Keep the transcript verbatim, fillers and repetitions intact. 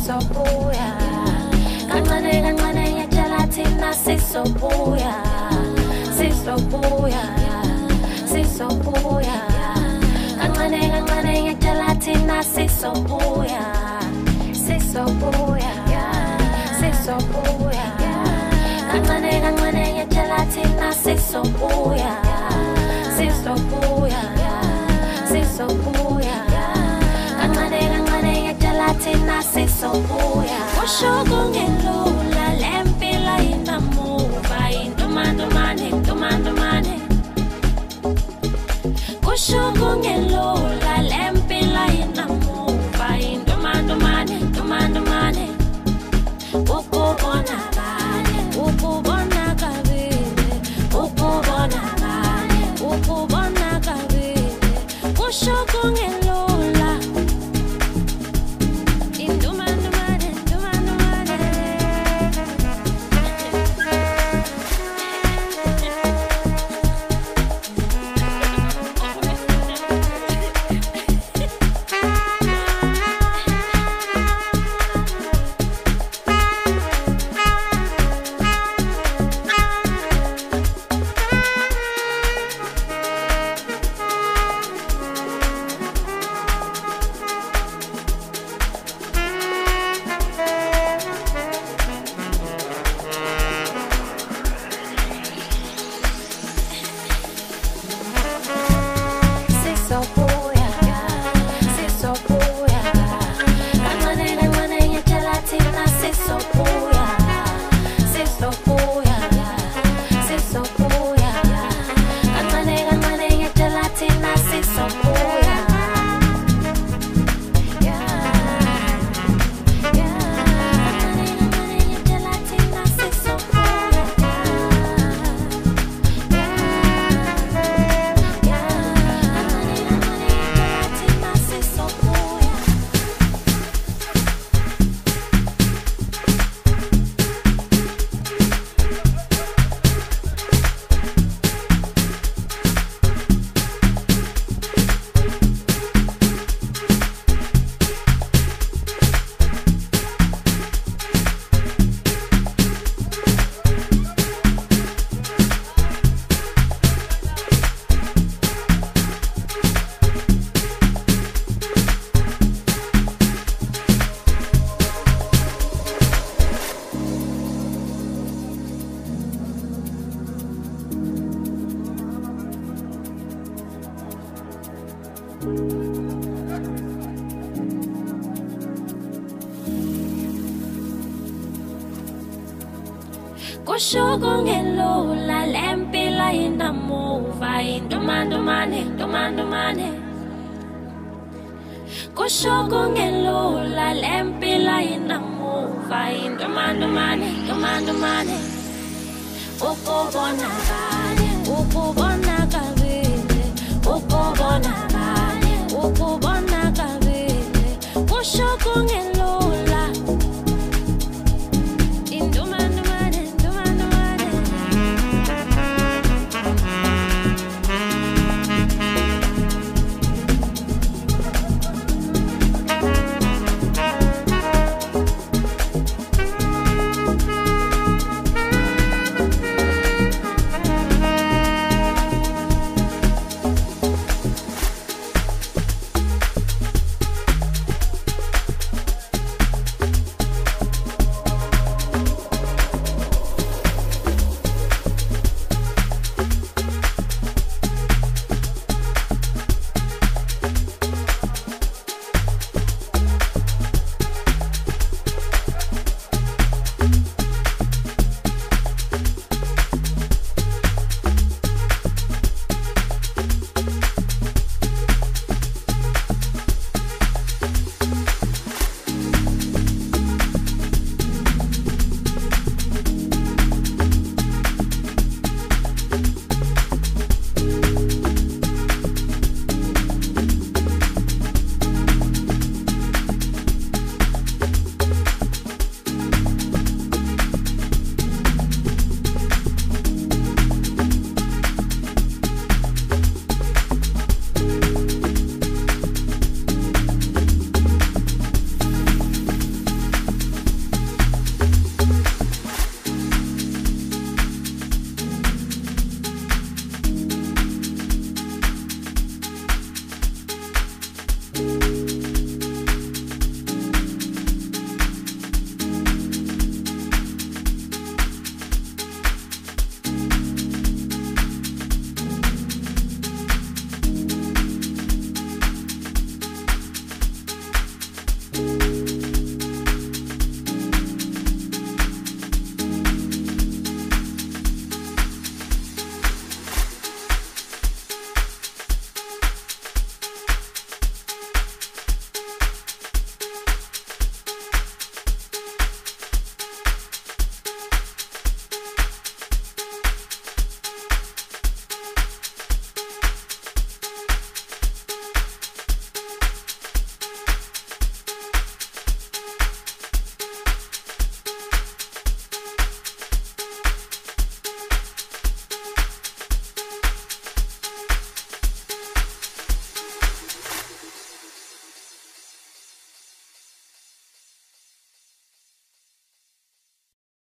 sisobuya kancane kancane ngiyatshela thina sisobuya sisobuya sisobuya kancane kancane ngiyatshela thina sisobuya sisobuya sisobuya kancane kancane ngiyatshela thina sisobuya sisobuya sisobuya kancane kancane ngiyatshela thina sisobuya kusho kungelula lempila inamuva intumantumane intumantumane kusho kungelula lempila inamuva intumantumane intumantumane ukubona bane ukubona kabili ukubona bane ukubona kabili kusho kungelula intumantumane intumantumane sisobuya sisobuya kancane kancane ngiyatshela thina sisobuya sisobuya sisobuya kancane kancane ngiyatshela thina sisobuya kusho kungelula lempila inamuva intumantumane intumantumane kusho kungelula lempila inamuva intumantumane intumantumane ukubona bane ukubona kabili ukubona bane ukubona kabili kusho kungelula